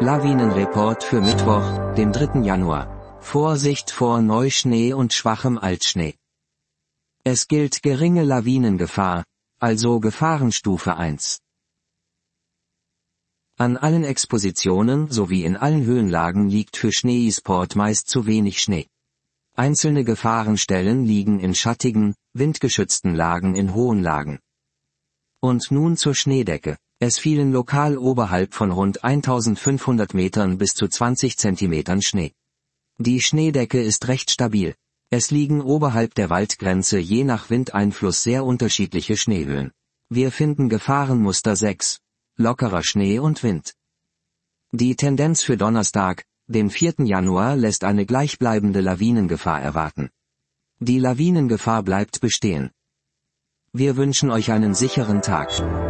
Lawinenreport für Mittwoch, den 3. Januar. Vorsicht vor Neuschnee und schwachem Altschnee. Es gilt geringe Lawinengefahr, also Gefahrenstufe 1. An allen Expositionen sowie in allen Höhenlagen liegt für Schneesport meist zu wenig Schnee. Einzelne Gefahrenstellen liegen in schattigen, windgeschützten Lagen in hohen Lagen. Und nun zur Schneedecke. Es fielen lokal oberhalb von rund 1500 Metern bis zu 20 Zentimetern Schnee. Die Schneedecke ist recht stabil. Es liegen oberhalb der Waldgrenze je nach Windeinfluss sehr unterschiedliche Schneehöhen. Wir finden Gefahrenmuster 6, lockerer Schnee und Wind. Die Tendenz für Donnerstag, den 4. Januar, lässt eine gleichbleibende Lawinengefahr erwarten. Die Lawinengefahr bleibt bestehen. Wir wünschen euch einen sicheren Tag.